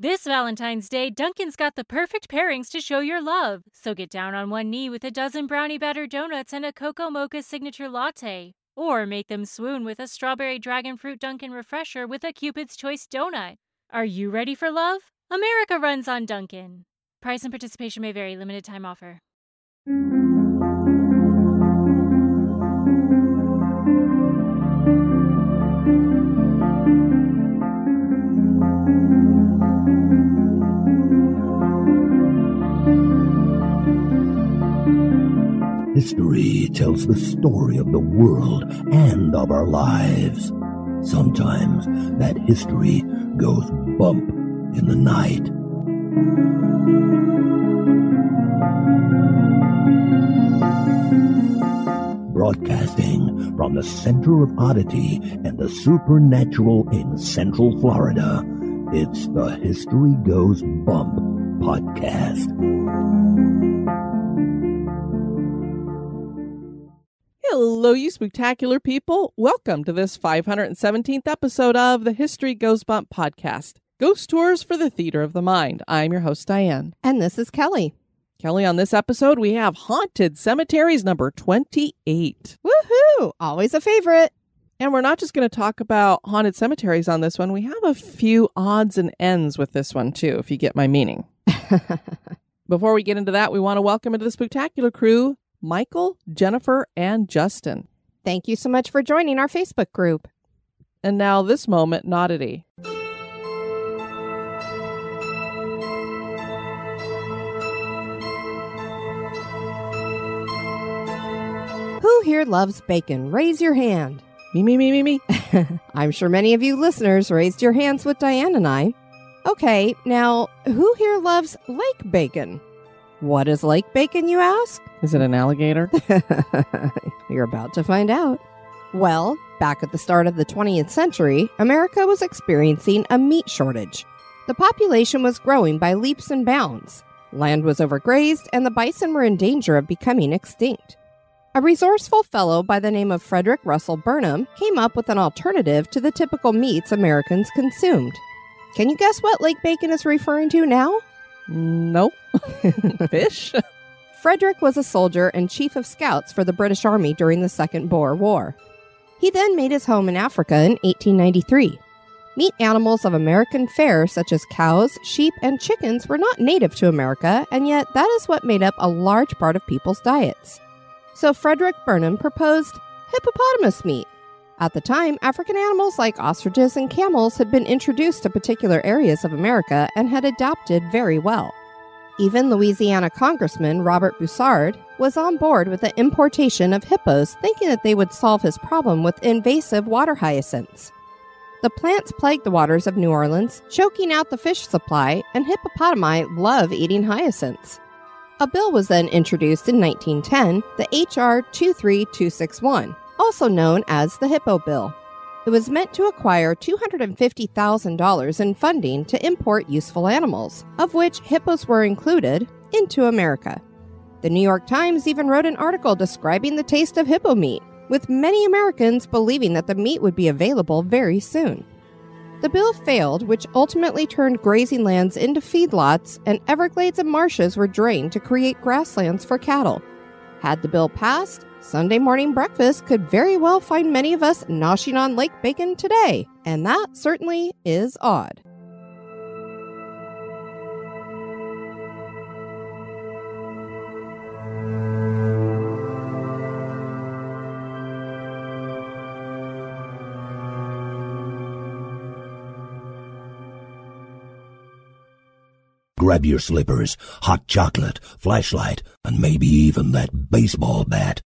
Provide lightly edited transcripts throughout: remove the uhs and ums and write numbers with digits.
This Valentine's Day, Dunkin's got the perfect pairings to show your love. So get down on one knee with a dozen brownie batter donuts and a cocoa mocha signature latte. Or make them swoon with a strawberry dragon fruit Dunkin' refresher with a Cupid's Choice donut. Are you ready for love? America runs on Dunkin'. Price and participation may vary. Limited time offer. History tells the story of the world and of our lives. Sometimes that history goes bump in the night. Broadcasting from the center of oddity and the supernatural in Central Florida, it's the History Goes Bump podcast. Hello, you spectacular people. Welcome to this 517th episode of the History Goes Bump podcast, Ghost Tours for the Theater of the Mind. I'm your host, Diane. And this is Kelly. Kelly, on this episode, we have Haunted Cemeteries number 28. Woohoo! Always a favorite. And we're not just going to talk about haunted cemeteries on this one. We have a few odds and ends with this one, too, if you get my meaning. Before we get into that, we want to welcome into the spectacular crew Michael, Jennifer, and Justin. Thank you so much for joining our Facebook group. And now this moment, in oddity. Who here loves bacon? Raise your hand. Me. I'm sure many of you listeners raised your hands with Diane and I. Okay, now, who here loves lake bacon? What is lake bacon, you ask? Is it an alligator? You're about to find out. Well, back at the start of the 20th century, America was experiencing a meat shortage. The population was growing by leaps and bounds. Land was overgrazed, and the bison were in danger of becoming extinct. A resourceful fellow by the name of Frederick Russell Burnham came up with an alternative to the typical meats Americans consumed. Can you guess what lake bacon is referring to now? Nope. Fish? Frederick was a soldier and chief of scouts for the British Army during the Second Boer War. He then made his home in Africa in 1893. Meat animals of American fare such as cows, sheep, and chickens were not native to America, and yet that is what made up a large part of people's diets. So Frederick Burnham proposed hippopotamus meat. At the time, African animals like ostriches and camels had been introduced to particular areas of America and had adapted very well. Even Louisiana Congressman Robert Broussard was on board with the importation of hippos, thinking that they would solve his problem with invasive water hyacinths. The plants plagued the waters of New Orleans, choking out the fish supply, and hippopotami love eating hyacinths. A bill was then introduced in 1910, the H.R. 23261. Also known as the Hippo Bill. It was meant to acquire $250,000 in funding to import useful animals, of which hippos were included, into America. The New York Times even wrote an article describing the taste of hippo meat, with many Americans believing that the meat would be available very soon. The bill failed, which ultimately turned grazing lands into feedlots, and Everglades and marshes were drained to create grasslands for cattle. Had the bill passed, Sunday morning breakfast could very well find many of us noshing on lake bacon today, and that certainly is odd. Grab your slippers, hot chocolate, flashlight, and maybe even that baseball bat.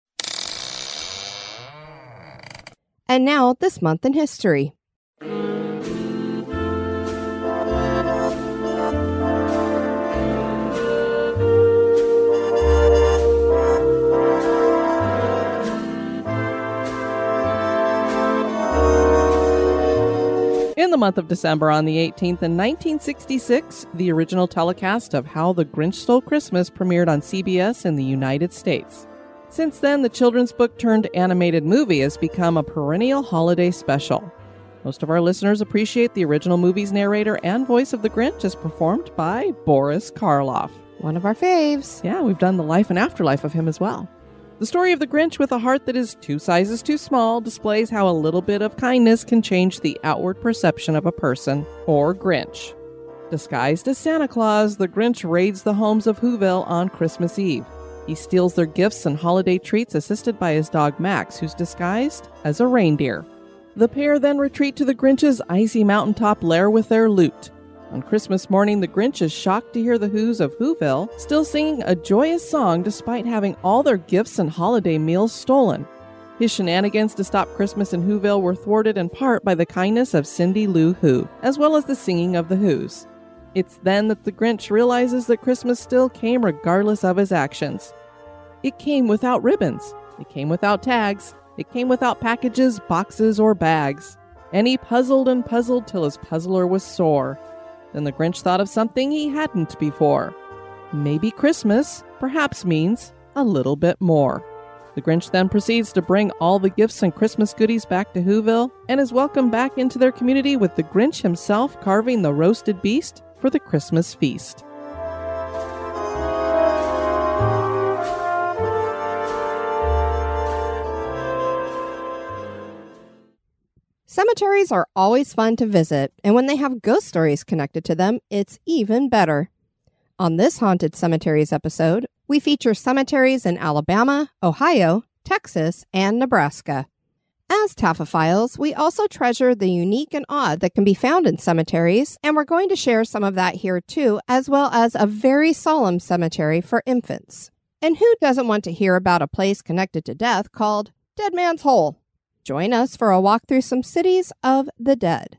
And now, this month in history. In the month of December on the 18th in 1966, the original telecast of How the Grinch Stole Christmas premiered on CBS in the United States. Since then, the children's book turned animated movie has become a perennial holiday special. Most of our listeners appreciate the original movie's narrator and voice of the Grinch as performed by Boris Karloff. One of our faves. Yeah, we've done the life and afterlife of him as well. The story of the Grinch with a heart that is 2 sizes too small displays how a little bit of kindness can change the outward perception of a person or Grinch. Disguised as Santa Claus, the Grinch raids the homes of Whoville on Christmas Eve. He steals their gifts and holiday treats assisted by his dog Max, who's disguised as a reindeer. The pair then retreat to the Grinch's icy mountaintop lair with their loot. On Christmas morning, the Grinch is shocked to hear the Whos of Whoville still singing a joyous song despite having all their gifts and holiday meals stolen. His shenanigans to stop Christmas in Whoville were thwarted in part by the kindness of Cindy Lou Who, as well as the singing of the Whos. It's then that the Grinch realizes that Christmas still came regardless of his actions. It came without ribbons. It came without tags. It came without packages, boxes, or bags. And he puzzled and puzzled till his puzzler was sore. Then the Grinch thought of something he hadn't before. Maybe Christmas perhaps means a little bit more. The Grinch then proceeds to bring all the gifts and Christmas goodies back to Whoville and is welcomed back into their community with the Grinch himself carving the roasted beast for the Christmas feast. Cemeteries are always fun to visit, and when they have ghost stories connected to them, it's even better. On this Haunted Cemeteries episode, we feature cemeteries in Alabama, Ohio, Texas, and Nebraska. As Taphophiles, we also treasure the unique and odd that can be found in cemeteries, and we're going to share some of that here too, as well as a very solemn cemetery for infants. And who doesn't want to hear about a place connected to death called Dead Man's Hole? Join us for a walk through some cities of the dead.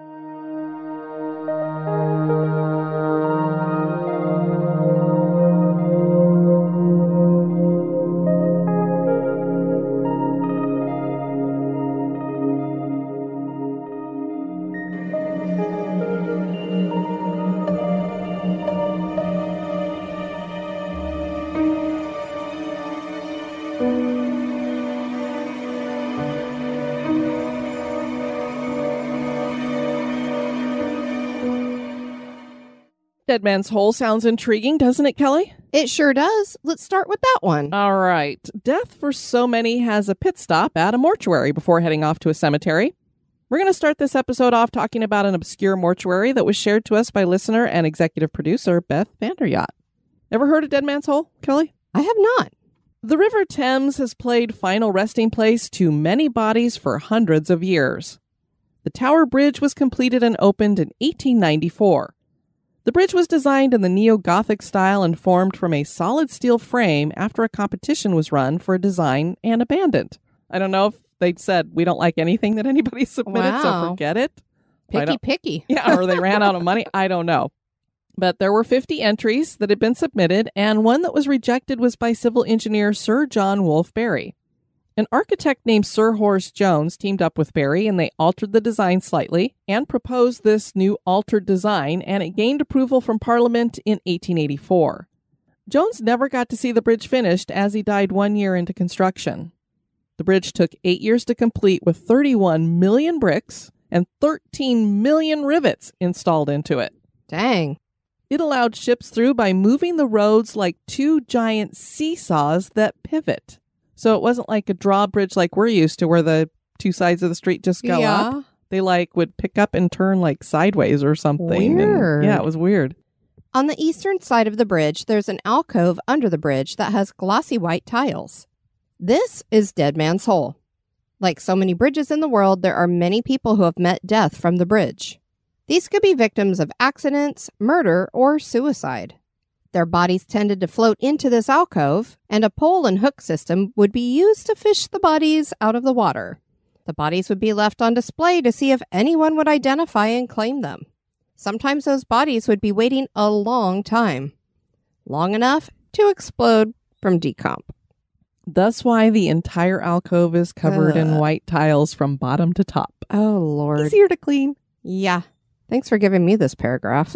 Dead Man's Hole sounds intriguing, doesn't it, Kelly? It sure does. Let's start with that one. All right. Death for so many has a pit stop at a mortuary before heading off to a cemetery. We're going to start this episode off talking about an obscure mortuary that was shared to us by listener and executive producer Beth Vanderyacht. Ever heard of Dead Man's Hole, Kelly? I have not. The River Thames has played final resting place to many bodies for hundreds of years. The Tower Bridge was completed and opened in 1894. The bridge was designed in the neo-Gothic style and formed from a solid steel frame after a competition was run for a design and abandoned. I don't know if they said, we don't like anything that anybody submitted, so forget it. Picky. Yeah, or they ran out of money. I don't know. But there were 50 entries that had been submitted, and one that was rejected was by civil engineer Sir John Wolfe Barry. An architect named Sir Horace Jones teamed up with Barry, and they altered the design slightly and proposed this new altered design, and it gained approval from Parliament in 1884. Jones never got to see the bridge finished as he died 1 year into construction. The bridge took 8 years to complete with 31 million bricks and 13 million rivets installed into it. Dang. It allowed ships through by moving the roads like 2 giant seesaws that pivot. So it wasn't like a drawbridge like we're used to where the 2 sides of the street just go up. They would pick up and turn sideways or something. Weird. And, it was weird. On the eastern side of the bridge, there's an alcove under the bridge that has glossy white tiles. This is Dead Man's Hole. Like so many bridges in the world, there are many people who have met death from the bridge. These could be victims of accidents, murder, or suicide. Their bodies tended to float into this alcove, and a pole and hook system would be used to fish the bodies out of the water. The bodies would be left on display to see if anyone would identify and claim them. Sometimes those bodies would be waiting a long time. Long enough to explode from decomp. That's why the entire alcove is covered in white tiles from bottom to top. Oh, Lord. Easier to clean. Yeah. Thanks for giving me this paragraph.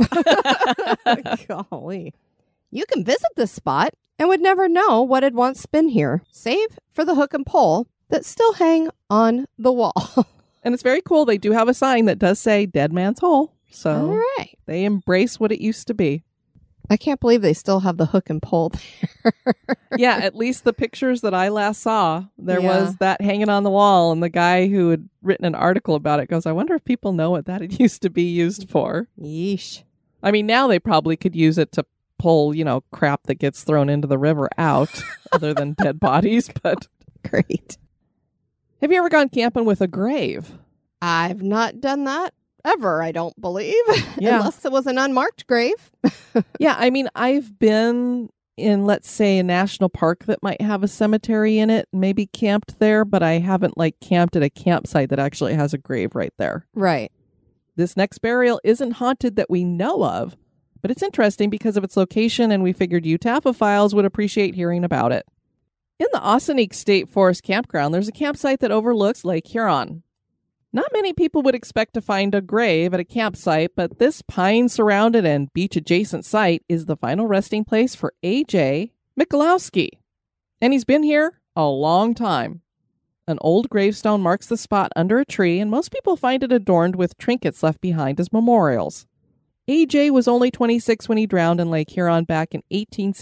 Golly. You can visit this spot and would never know what had once been here, save for the hook and pole that still hang on the wall. And it's very cool. They do have a sign that does say Dead Man's Hole. So All right. they embrace what it used to be. I can't believe they still have the hook and pole there. Yeah, at least the pictures that I last saw, there Yeah. was that hanging on the wall. And the guy who had written an article about it goes, I wonder if people know what that used to be used for. Yeesh. I mean, now they probably could use it to pull, crap that gets thrown into the river out other than dead bodies. But Great. have you ever gone camping with a grave? I've not done that ever, I don't believe. Yeah. Unless it was an unmarked grave. Yeah, I mean, I've been in, let's say, a national park that might have a cemetery in it, maybe camped there, but I haven't camped at a campsite that actually has a grave right there. Right. This next burial isn't haunted that we know of, but it's interesting because of its location, and we figured you Taphophiles would appreciate hearing about it. In the Ossining State Forest Campground, there's a campsite that overlooks Lake Huron. Not many people would expect to find a grave at a campsite, but this pine-surrounded and beach-adjacent site is the final resting place for A.J. Michalowski. And he's been here a long time. An old gravestone marks the spot under a tree, and most people find it adorned with trinkets left behind as memorials. A.J. was only 26 when he drowned in Lake Huron back in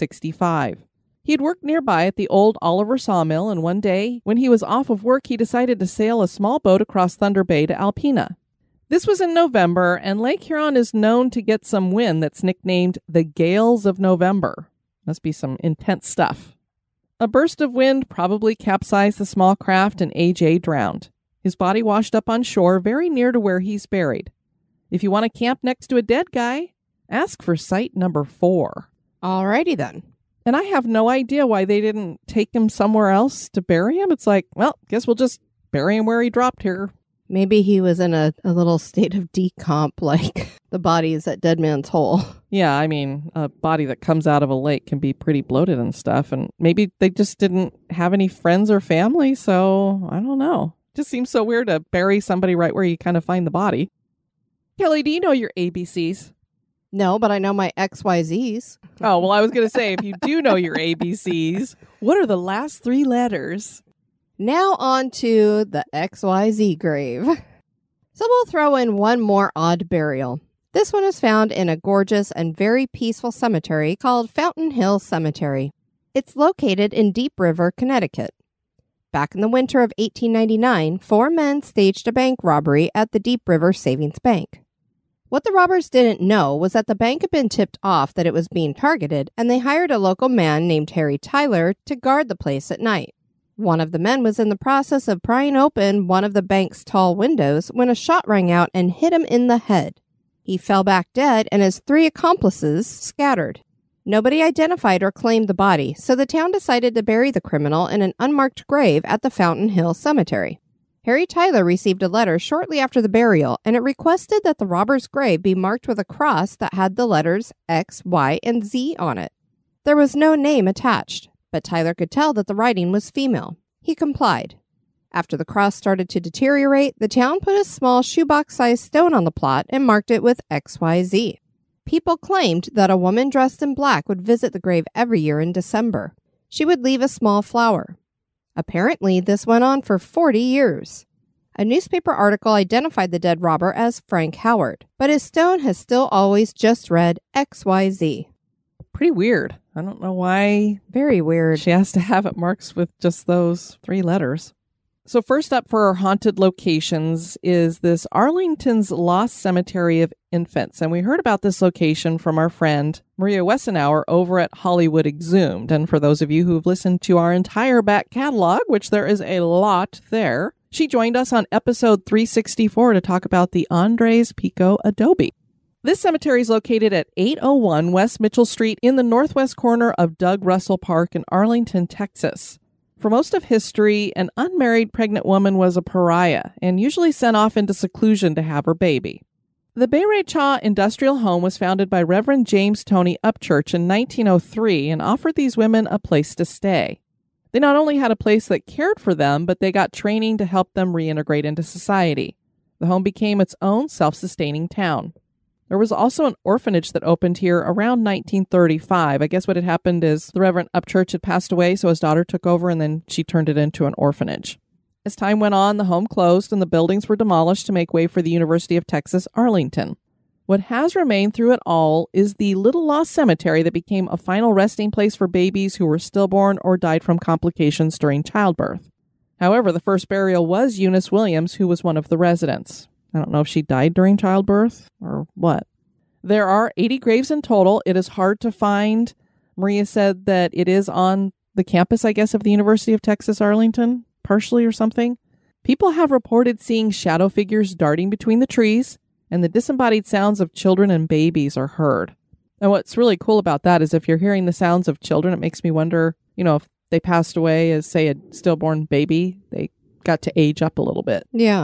1865. He had worked nearby at the old Oliver sawmill, and one day, when he was off of work, he decided to sail a small boat across Thunder Bay to Alpena. This was in November, and Lake Huron is known to get some wind that's nicknamed the Gales of November. Must be some intense stuff. A burst of wind probably capsized the small craft, and A.J. drowned. His body washed up on shore very near to where he's buried. If you want to camp next to a dead guy, ask for site number 4. Alrighty then. And I have no idea why they didn't take him somewhere else to bury him. It's like, well, guess we'll just bury him where he dropped here. Maybe he was in a little state of decomp like the bodies at Dead Man's Hole. Yeah, I mean, a body that comes out of a lake can be pretty bloated and stuff. And maybe they just didn't have any friends or family. So I don't know. Just seems so weird to bury somebody right where you kind of find the body. Kelly, do you know your ABCs? No, but I know my XYZs. Oh, well, I was going to say, if you do know your ABCs, what are the last 3 letters? Now on to the XYZ grave. So we'll throw in one more odd burial. This one is found in a gorgeous and very peaceful cemetery called Fountain Hill Cemetery. It's located in Deep River, Connecticut. Back in the winter of 1899, 4 men staged a bank robbery at the Deep River Savings Bank. What the robbers didn't know was that the bank had been tipped off that it was being targeted, and they hired a local man named Harry Tyler to guard the place at night. One of the men was in the process of prying open one of the bank's tall windows when a shot rang out and hit him in the head. He fell back dead, and his 3 accomplices scattered. Nobody identified or claimed the body, so the town decided to bury the criminal in an unmarked grave at the Fountain Hill Cemetery. Harry Tyler received a letter shortly after the burial, and it requested that the robber's grave be marked with a cross that had the letters X, Y, and Z on it. There was no name attached, but Tyler could tell that the writing was female. He complied. After the cross started to deteriorate, the town put a small shoebox-sized stone on the plot and marked it with XYZ. People claimed that a woman dressed in black would visit the grave every year in December. She would leave a small flower. Apparently, this went on for 40 years. A newspaper article identified the dead robber as Frank Howard, but his stone has still always just read XYZ. Pretty weird. I don't know why Very weird. she has to have it marked with just those 3 letters. So first up for our haunted locations is this Arlington's Lost Cemetery of Infants. And we heard about this location from our friend Maria Wessenauer over at Hollywood Exhumed. And for those of you who've listened to our entire back catalog, which there is a lot there, she joined us on episode 364 to talk about the Andres Pico Adobe. This cemetery is located at 801 West Mitchell Street in the northwest corner of Doug Russell Park in Arlington, Texas. For most of history, an unmarried pregnant woman was a pariah and usually sent off into seclusion to have her baby. The Bayray Cha Industrial Home was founded by Reverend James Tony Upchurch in 1903 and offered these women a place to stay. They not only had a place that cared for them, but they got training to help them reintegrate into society. The home became its own self-sustaining town. There was also an orphanage that opened here around 1935. I guess what had happened is the Reverend Upchurch had passed away, so his daughter took over, and then she turned it into an orphanage. As time went on, the home closed and the buildings were demolished to make way for the University of Texas, Arlington. What has remained through it all is the Little Lost Cemetery that became a final resting place for babies who were stillborn or died from complications during childbirth. However, the first burial was Eunice Williams, who was one of the residents. I don't know if she died during childbirth or what. There are 80 graves in total. It is hard to find. Maria said that it is on the campus, I guess, of the University of Texas, Arlington, partially or something. People have reported seeing shadow figures darting between the trees, and the disembodied sounds of children and babies are heard. And what's really cool about that is if you're hearing the sounds of children, it makes me wonder, if they passed away as, say, a stillborn baby, they got to age up a little bit. Yeah.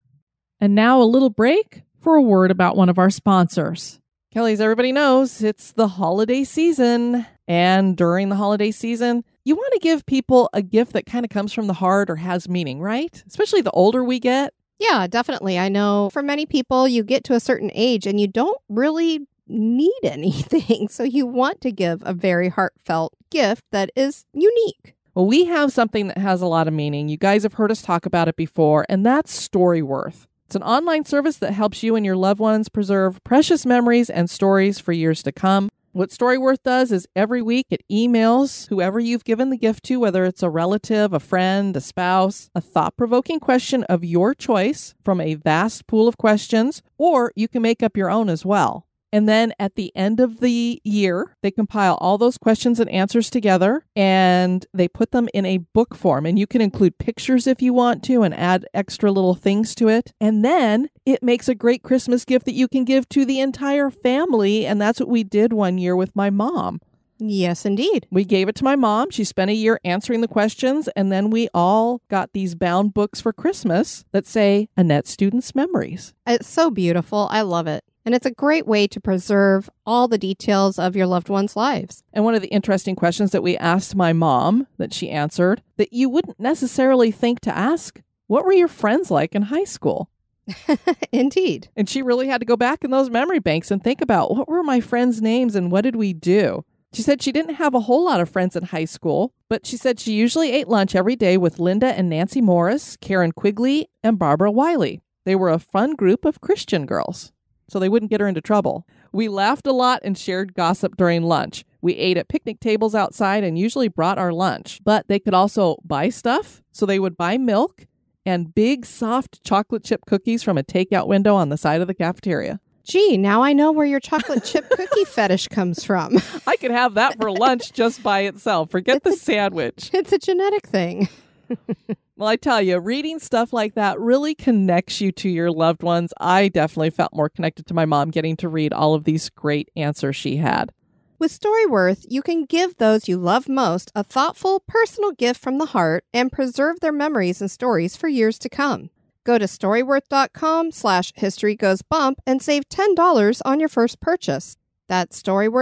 And now a little break for a word about one of our sponsors. Kelly, as everybody knows, it's the holiday season. And during the holiday season, you want to give people a gift that kind of comes from the heart or has meaning, right? Especially the older we get. Yeah, definitely. I know for many people, you get to a certain age and you don't really need anything. So you want to give a very heartfelt gift that is unique. Well, we have something that has a lot of meaning. You guys have heard us talk about it before, and that's Storyworth. It's an online service that helps you and your loved ones preserve precious memories and stories for years to come. What Storyworth does is every week it emails whoever you've given the gift to, whether it's a relative, a friend, a spouse, a thought-provoking question of your choice from a vast pool of questions, or you can make up your own as well. And then at the end of the year, they compile all those questions and answers together, and they put them in a book form. And you can include pictures if you want to and add extra little things to it. And then it makes a great Christmas gift that you can give to the entire family. And that's what we did one year with my mom. Yes, indeed. We gave it to my mom. She spent a year answering the questions, and then we all got these bound books for Christmas that say Annette Student's Memories. It's so beautiful. I love it. And it's a great way to preserve all the details of your loved ones' lives. And one of the interesting questions that we asked my mom that she answered that you wouldn't necessarily think to ask, what were your friends like in high school? Indeed. And she really had to go back in those memory banks and think about what were my friends' names and what did we do? She said she didn't have a whole lot of friends in high school, but she said she usually ate lunch every day with Linda and Nancy Morris, Karen Quigley, and Barbara Wiley. They were a fun group of Christian girls, so they wouldn't get her into trouble. We laughed a lot and shared gossip during lunch. We ate at picnic tables outside and usually brought our lunch, but they could also buy stuff, so they would buy milk and big, soft chocolate chip cookies from a takeout window on the side of the cafeteria. Gee, now I know where your chocolate chip cookie fetish comes from. I could have that for lunch just by itself. Forget the sandwich. It's a genetic thing. Well, I tell you, reading stuff like that really connects you to your loved ones. I definitely felt more connected to my mom getting to read all of these great answers she had. With Storyworth, you can give those you love most a thoughtful, personal gift from the heart and preserve their memories and stories for years to come. Go to storyworth.com/historygoesbump and save $10 on your first purchase. That's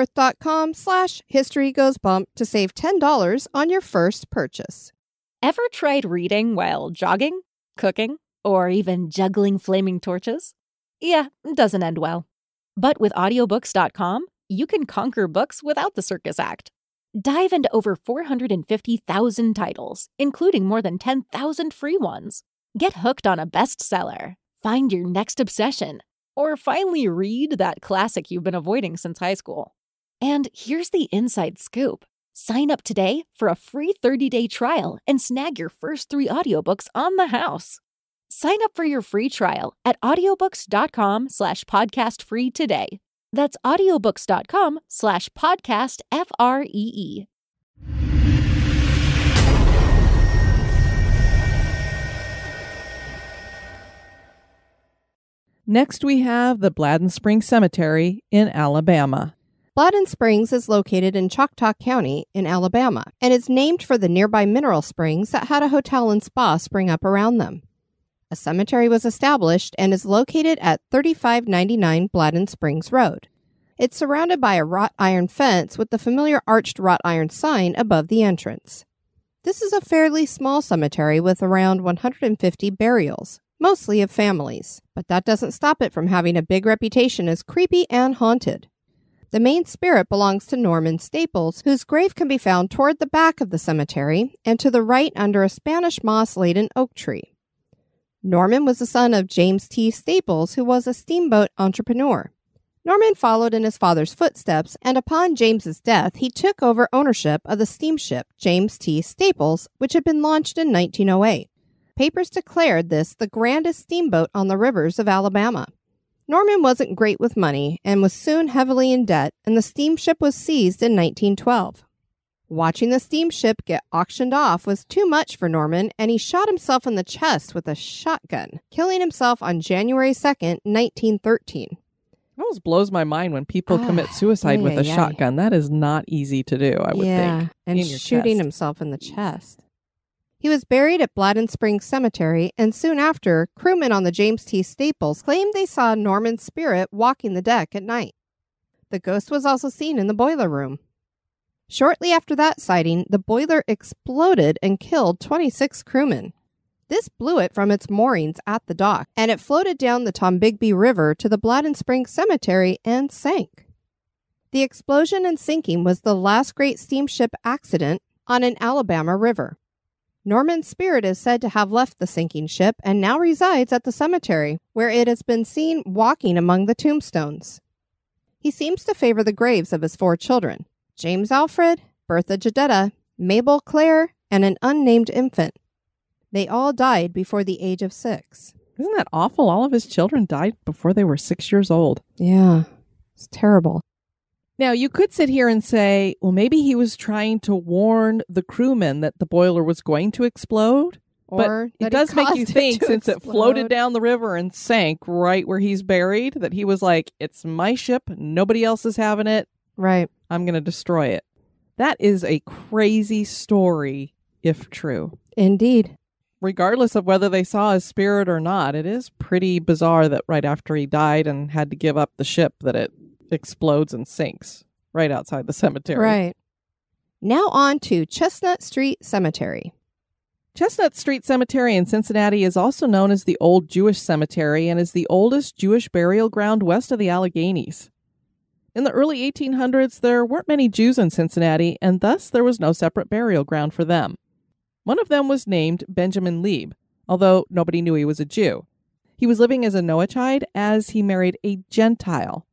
storyworth.com/historygoesbump to save $10 on your first purchase. Ever tried reading while jogging, cooking, or even juggling flaming torches? Yeah, it doesn't end well. But with audiobooks.com, you can conquer books without the circus act. Dive into over 450,000 titles, including more than 10,000 free ones. Get hooked on a bestseller, find your next obsession, or finally read that classic you've been avoiding since high school. And here's the inside scoop. Sign up today for a free 30-day trial and snag your first 3 audiobooks on the house. Sign up for your free trial at audiobooks.com/podcastfree today. That's audiobooks.com/podcastfree. Next, we have the Bladden Springs Cemetery in Alabama. Bladden Springs is located in Choctaw County in Alabama and is named for the nearby mineral springs that had a hotel and spa spring up around them. A cemetery was established and is located at 3599 Bladden Springs Road. It's surrounded by a wrought iron fence with the familiar arched wrought iron sign above the entrance. This is a fairly small cemetery with around 150 burials, mostly of families, but that doesn't stop it from having a big reputation as creepy and haunted. The main spirit belongs to Norman Staples, whose grave can be found toward the back of the cemetery and to the right under a Spanish moss-laden oak tree. Norman was the son of James T. Staples, who was a steamboat entrepreneur. Norman followed in his father's footsteps, and upon James's death, he took over ownership of the steamship James T. Staples, which had been launched in 1908. Papers declared this the grandest steamboat on the rivers of Alabama. Norman wasn't great with money and was soon heavily in debt, and the steamship was seized in 1912. Watching the steamship get auctioned off was too much for Norman, and he shot himself in the chest with a shotgun, killing himself on January 2nd, 1913. It always blows my mind when people commit suicide with a shotgun. That is not easy to do, I would think. And shooting himself in the chest. He was buried at Bladden Springs Cemetery, and soon after, crewmen on the James T. Staples claimed they saw Norman's spirit walking the deck at night. The ghost was also seen in the boiler room. Shortly after that sighting, the boiler exploded and killed 26 crewmen. This blew it from its moorings at the dock, and it floated down the Tombigbee River to the Bladden Springs Cemetery and sank. The explosion and sinking was the last great steamship accident on an Alabama river. Norman's spirit is said to have left the sinking ship and now resides at the cemetery, where it has been seen walking among the tombstones. He seems to favor the graves of his 4 children, James Alfred, Bertha Jedediah, Mabel Claire, and an unnamed infant. They all died before the age of 6. Isn't that awful? All of his children died before they were 6 years old. Yeah, it's terrible. Now, you could sit here and say, well, maybe he was trying to warn the crewmen that the boiler was going to explode. Or but it does make you think, since it floated down the river and sank right where he's buried, that he was like, it's my ship, nobody else is having it. Right. I'm going to destroy it. That is a crazy story, if true. Indeed. Regardless of whether they saw his spirit or not, it is pretty bizarre that right after he died and had to give up the ship, that it explodes and sinks right outside the cemetery. Right. Now on to Chestnut Street Cemetery. Chestnut Street Cemetery in Cincinnati is also known as the Old Jewish Cemetery and is the oldest Jewish burial ground west of the Alleghenies. In the early 1800s, there weren't many Jews in Cincinnati, and thus there was no separate burial ground for them. One of them was named Benjamin Lieb, although nobody knew he was a Jew. He was living as a Noahide as he married a Gentile.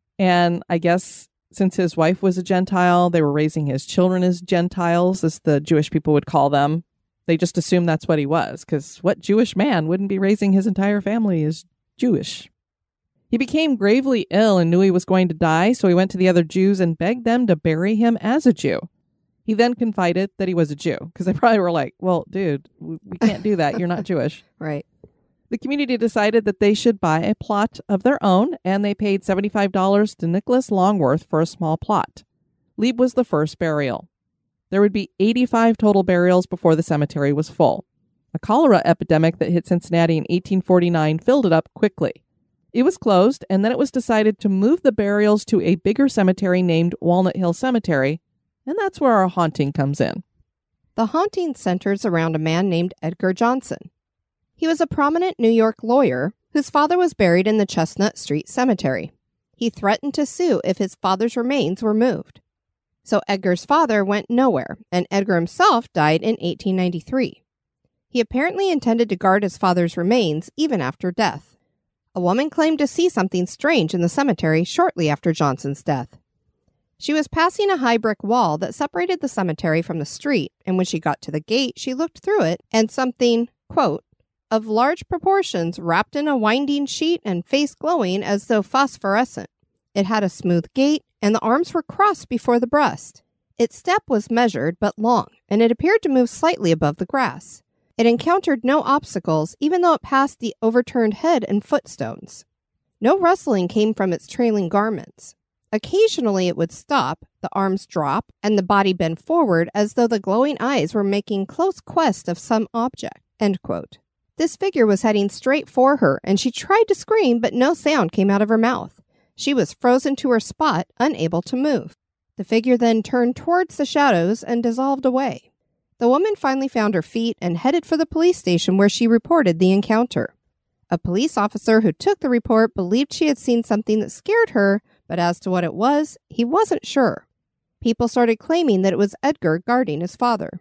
And I guess since his wife was a Gentile, they were raising his children as Gentiles, as the Jewish people would call them. They just assumed that's what he was, because what Jewish man wouldn't be raising his entire family as Jewish? He became gravely ill and knew he was going to die, so he went to the other Jews and begged them to bury him as a Jew. He then confided that he was a Jew, because they probably were like, well, dude, we can't do that. You're not Jewish. Right. The community decided that they should buy a plot of their own, and they paid $75 to Nicholas Longworth for a small plot. Lieb was the first burial. There would be 85 total burials before the cemetery was full. A cholera epidemic that hit Cincinnati in 1849 filled it up quickly. It was closed, and then it was decided to move the burials to a bigger cemetery named Walnut Hill Cemetery, and that's where our haunting comes in. The haunting centers around a man named Edgar Johnson. He was a prominent New York lawyer whose father was buried in the Chestnut Street Cemetery. He threatened to sue if his father's remains were moved. So Edgar's father went nowhere, and Edgar himself died in 1893. He apparently intended to guard his father's remains even after death. A woman claimed to see something strange in the cemetery shortly after Johnson's death. She was passing a high brick wall that separated the cemetery from the street, and when she got to the gate, she looked through it, and something, quote, of large proportions wrapped in a winding sheet and face glowing as though phosphorescent. It had a smooth gait, and the arms were crossed before the breast. Its step was measured but long, and it appeared to move slightly above the grass. It encountered no obstacles, even though it passed the overturned head and footstones. No rustling came from its trailing garments. Occasionally it would stop, the arms drop, and the body bend forward as though the glowing eyes were making close quest of some object. End quote. This figure was heading straight for her, and she tried to scream, but no sound came out of her mouth. She was frozen to her spot, unable to move. The figure then turned towards the shadows and dissolved away. The woman finally found her feet and headed for the police station where she reported the encounter. A police officer who took the report believed she had seen something that scared her, but as to what it was, he wasn't sure. People started claiming that it was Edgar guarding his father.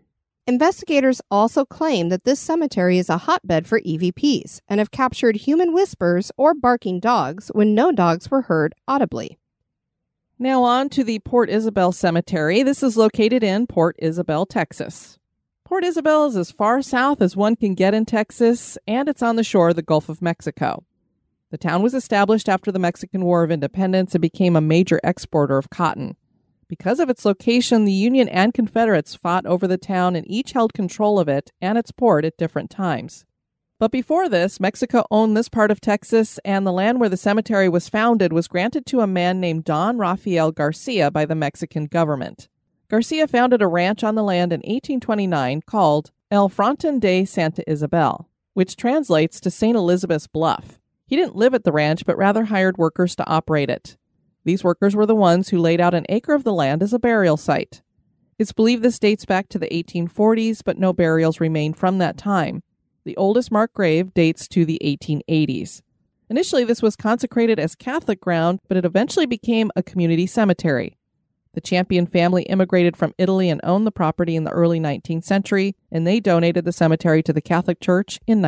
Investigators also claim that this cemetery is a hotbed for EVPs and have captured human whispers or barking dogs when no dogs were heard audibly. Now on to the Port Isabel Cemetery. This is located in Port Isabel, Texas. Port Isabel is as far south as one can get in Texas, and it's on the shore of the Gulf of Mexico. The town was established after the Mexican War of Independence and became a major exporter of cotton. Because of its location, the Union and Confederates fought over the town and each held control of it and its port at different times. But before this, Mexico owned this part of Texas, and the land where the cemetery was founded was granted to a man named Don Rafael Garcia by the Mexican government. Garcia founded a ranch on the land in 1829 called El Fronton de Santa Isabel, which translates to St. Elizabeth's Bluff. He didn't live at the ranch, but rather hired workers to operate it. These workers were the ones who laid out an acre of the land as a burial site. It's believed this dates back to the 1840s, but no burials remain from that time. The oldest marked grave dates to the 1880s. Initially, this was consecrated as Catholic ground, but it eventually became a community cemetery. The Champion family immigrated from Italy and owned the property in the early 19th century, and they donated the cemetery to the Catholic Church in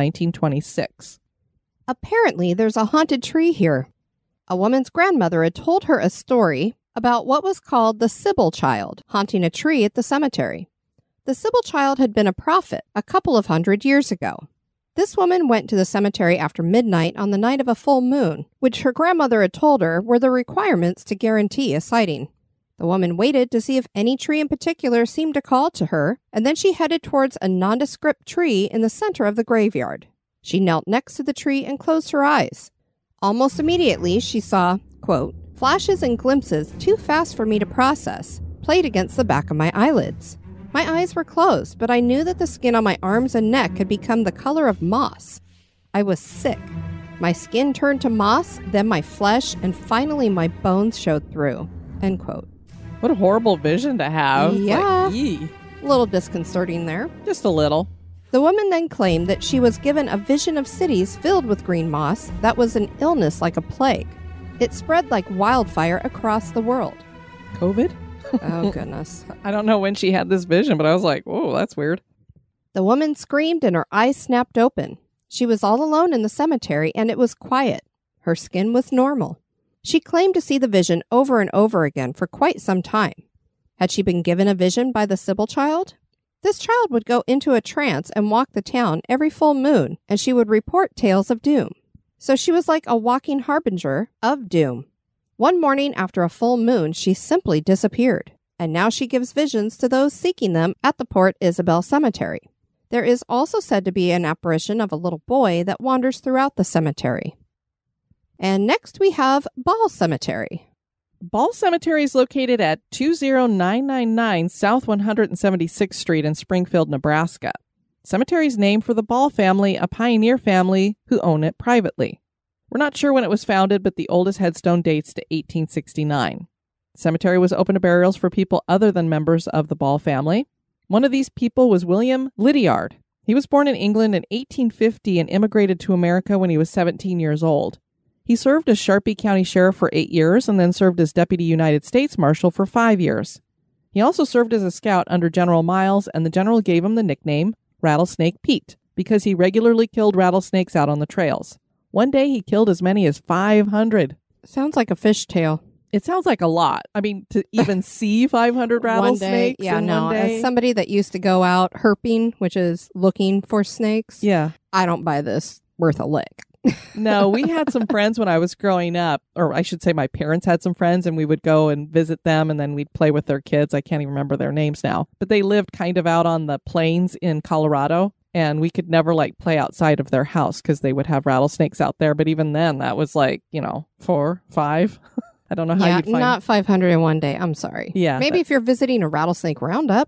1926. Apparently, there's a haunted tree here. A woman's grandmother had told her a story about what was called the Sybil Child haunting a tree at the cemetery. The Sybil Child had been a prophet a couple of 100 years ago. This woman went to the cemetery after midnight on the night of a full moon, which her grandmother had told her were the requirements to guarantee a sighting. The woman waited to see if any tree in particular seemed to call to her, and then she headed towards a nondescript tree in the center of the graveyard. She knelt next to the tree and closed her eyes. Almost immediately, she saw, quote, flashes and glimpses too fast for me to process, played against the back of my eyelids. My eyes were closed, but I knew that the skin on my arms and neck had become the color of moss. I was sick. My skin turned to moss, then my flesh, and finally my bones showed through, end quote. What a horrible vision to have. Yeah. Like, yee. A little disconcerting there. Just a little. The woman then claimed that she was given a vision of cities filled with green moss that was an illness like a plague. It spread like wildfire across the world. COVID? Oh, goodness. I don't know when she had this vision, but I was like, whoa, that's weird. The woman screamed and her eyes snapped open. She was all alone in the cemetery and it was quiet. Her skin was normal. She claimed to see the vision over and over again for quite some time. Had she been given a vision by the Sybil Child? This child would go into a trance and walk the town every full moon, and she would report tales of doom. So she was like a walking harbinger of doom. One morning after a full moon, she simply disappeared, and now she gives visions to those seeking them at the Port Isabel Cemetery. There is also said to be an apparition of a little boy that wanders throughout the cemetery. And next we have Ball Cemetery. Ball Cemetery is located at 20999 South 176th Street in Springfield, Nebraska. Cemetery is named for the Ball family, a pioneer family who own it privately. We're not sure when it was founded, but the oldest headstone dates to 1869. The cemetery was open to burials for people other than members of the Ball family. One of these people was William Lydiard. He was born in England in 1850 and immigrated to America when he was 17 years old. He served as Sharpie County Sheriff for 8 years and then served as Deputy United States Marshal for 5 years. He also served as a scout under General Miles, and the general gave him the nickname Rattlesnake Pete because he regularly killed rattlesnakes out on the trails. One day he killed as many as 500. Sounds like a fishtail. It sounds like a lot. I mean, to even see 500 rattlesnakes one day, in one day. As somebody that used to go out herping, which is looking for snakes, Yeah. I don't buy this worth a lick. No, we had some friends when I was growing up, or I should say my parents had some friends, and we would go and visit them, and then we'd play with their kids. I can't even remember their names now. But they lived kind of out on the plains in Colorado, and we could never play outside of their house because they would have rattlesnakes out there. But even then, that was 4, 5. I don't know how you'd find... not 500 in one day. I'm sorry. Yeah. Maybe if you're visiting a rattlesnake roundup.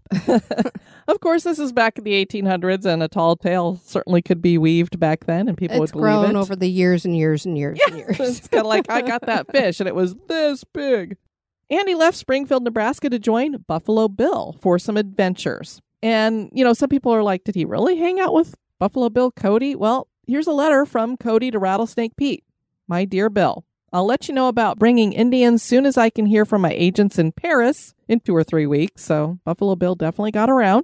Of course, this is back in the 1800s, and a tall tale certainly could be weaved back then, and people would believe it. It's grown over the years and years and years and years. It's kind of like, I got that fish, and it was this big. And he left Springfield, Nebraska to join Buffalo Bill for some adventures. And, some people are like, did he really hang out with Buffalo Bill Cody? Well, here's a letter from Cody to Rattlesnake Pete. My dear Bill, I'll let you know about bringing Indians soon as I can hear from my agents in Paris in 2 or 3 weeks. So Buffalo Bill definitely got around.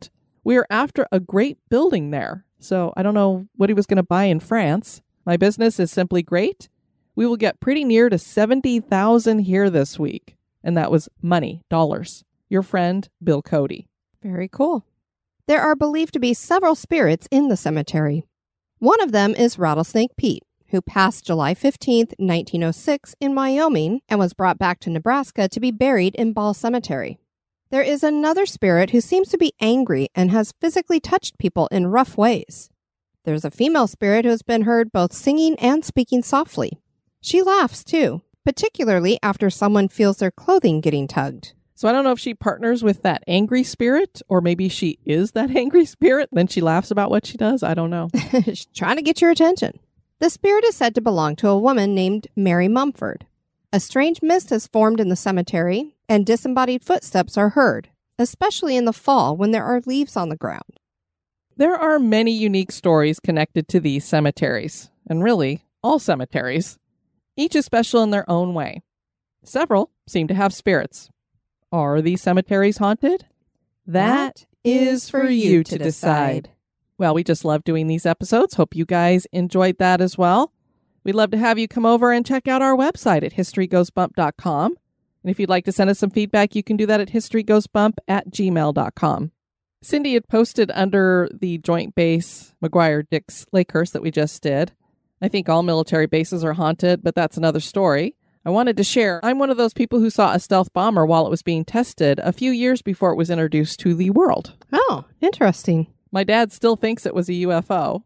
We are after a great building there. So I don't know what he was going to buy in France. My business is simply great. We will get pretty near to 70,000 here this week. And that was money, dollars. Your friend, Bill Cody. Very cool. There are believed to be several spirits in the cemetery. One of them is Rattlesnake Pete, who passed July 15th, 1906 in Wyoming and was brought back to Nebraska to be buried in Ball Cemetery. There is another spirit who seems to be angry and has physically touched people in rough ways. There's a female spirit who has been heard both singing and speaking softly. She laughs too, particularly after someone feels their clothing getting tugged. So I don't know if she partners with that angry spirit, or maybe she is that angry spirit, then she laughs about what she does. I don't know. She's trying to get your attention. The spirit is said to belong to a woman named Mary Mumford. A strange mist has formed in the cemetery, and disembodied footsteps are heard, especially in the fall when there are leaves on the ground. There are many unique stories connected to these cemeteries, and really, all cemeteries. Each is special in their own way. Several seem to have spirits. Are these cemeteries haunted? That is for you to decide. Well, we just love doing these episodes. Hope you guys enjoyed that as well. We'd love to have you come over and check out our website at historygoesbump.com. And if you'd like to send us some feedback, you can do that at historygoesbump@gmail.com. Cindy had posted under the Joint Base McGuire-Dix Lakehurst that we just did. I think all military bases are haunted, but that's another story. I wanted to share, I'm one of those people who saw a stealth bomber while it was being tested a few years before it was introduced to the world. Oh, interesting. My dad still thinks it was a UFO,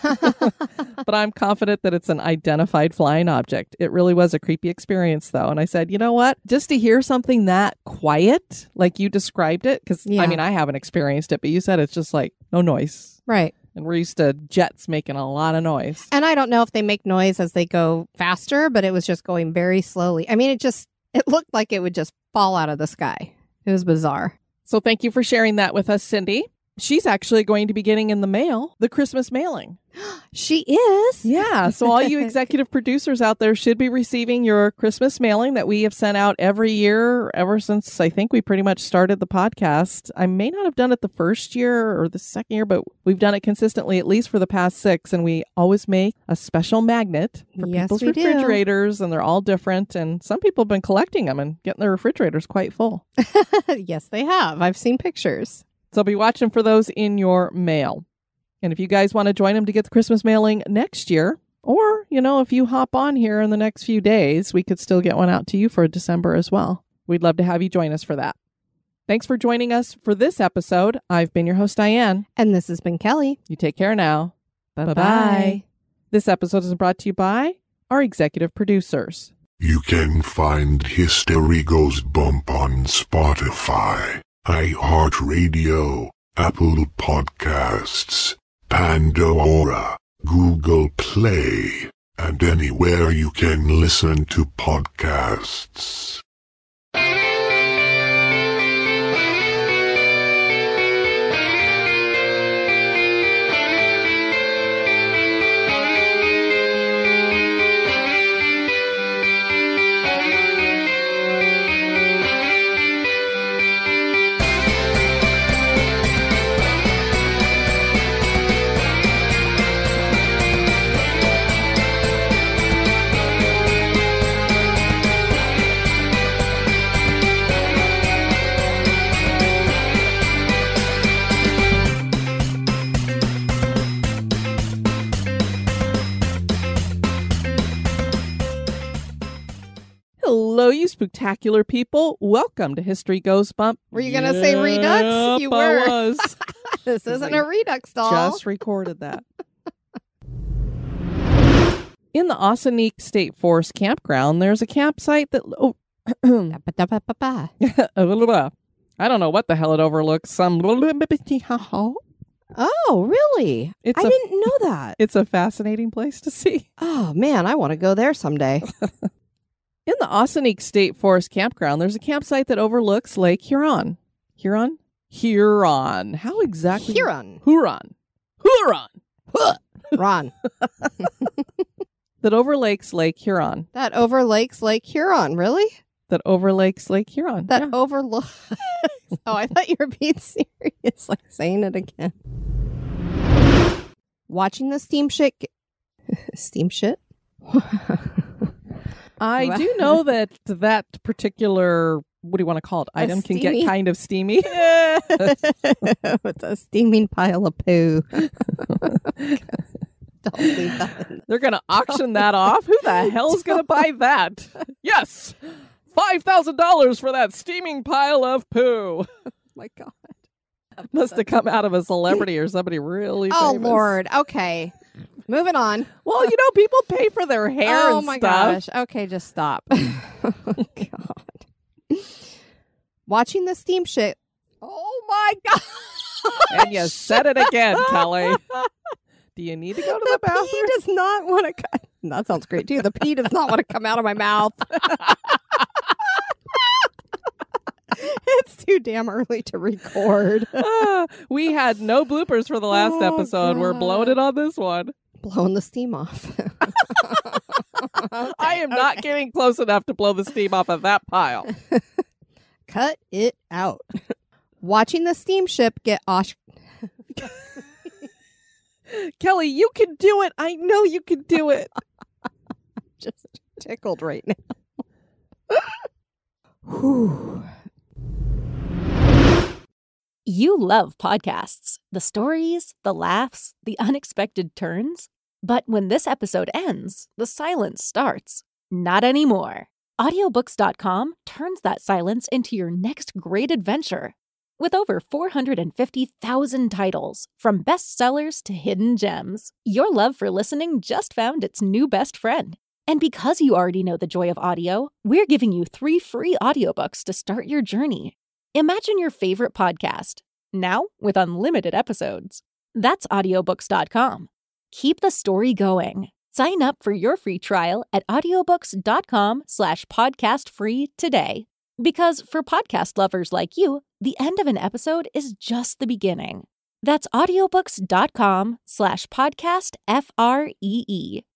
but I'm confident that it's an identified flying object. It really was a creepy experience, though. And I said, you know what? Just to hear something that quiet, like you described it, because, I mean, I haven't experienced it, but you said it's just like no noise. Right. And we're used to jets making a lot of noise. And I don't know if they make noise as they go faster, but it was just going very slowly. I mean, it looked like it would just fall out of the sky. It was bizarre. So thank you for sharing that with us, Cindy. She's actually going to be getting in the mail the Christmas mailing. She is? Yeah. So all you executive producers out there should be receiving your Christmas mailing that we have sent out every year ever since I think we pretty much started the podcast. I may not have done it the first year or the second year, but we've done it consistently at least for the past 6. And we always make a special magnet for people's refrigerators, and they're all different. And some people have been collecting them and getting their refrigerators quite full. Yes, they have. I've seen pictures. So be watching for those in your mail. And if you guys want to join them to get the Christmas mailing next year, or, you know, if you hop on here in the next few days, we could still get one out to you for December as well. We'd love to have you join us for that. Thanks for joining us for this episode. I've been your host, Diane. And this has been Kelly. You take care now. Bye-bye. This episode is brought to you by our executive producers. You can find History Goes Bump on Spotify, iHeartRadio, Apple Podcasts, Pandora, Google Play, and anywhere you can listen to podcasts. Hello, you spectacular people. Welcome to History Goes Bump. Were you going to say Redux? You were. I was. This isn't a Redux doll. Just recorded that. In the Ossineek State Forest Campground, there's a campsite that... I don't know what the hell it overlooks. Oh, really? I didn't know that. It's a fascinating place to see. Oh, man, I want to go there someday. In the Ossineek State Forest Campground, there's a campsite that overlooks Lake Huron. Huron? Huron. How exactly? Huron. Huron. Huron. Ron. That overlooks Lake Huron. That overlooks Lake Huron, really? that overlooks Lake Huron. That Yeah. overlooks. Oh, I thought you were being serious, like saying it again. Watching the steamship. Steamship? I do know that particular, what do you want to call it, item can get steamy- kind of steamy. It's a steaming pile of poo. Don't leave that in. They're going to auction that off? Who the hell's going to buy that? Yes! $5,000 for that steaming pile of poo. My God. Must have come out of a celebrity or somebody really Oh, famous. Lord. Okay. Moving on. Well, you know, people pay for their hair Oh, and my stuff. gosh. Okay, just stop. God. Watching the steamship. Oh, my God. And you said it again, Kelly. Do you need to go to the bathroom? Pee does not want to come. That sounds great, too. The pee does not want to come out of my mouth. It's too damn early to record. We had no bloopers for the last Oh, episode. We're God. blowing it on this one. Blowing the steam off. I am not getting close enough to blow the steam off of that pile. Cut it out. Watching the steamship get Kelly, you can do it. I know you can do it. just tickled right now. Whew. You love podcasts, the stories, the laughs, the unexpected turns. But when this episode ends, the silence starts. Not anymore. Audiobooks.com turns that silence into your next great adventure. With over 450,000 titles, from bestsellers to hidden gems, your love for listening just found its new best friend. And because you already know the joy of audio, we're giving you 3 free audiobooks to start your journey. Imagine your favorite podcast, now with unlimited episodes. That's audiobooks.com. Keep the story going. Sign up for your free trial at audiobooks.com/podcastfree today. Because for podcast lovers like you, the end of an episode is just the beginning. That's audiobooks.com/podcastfree.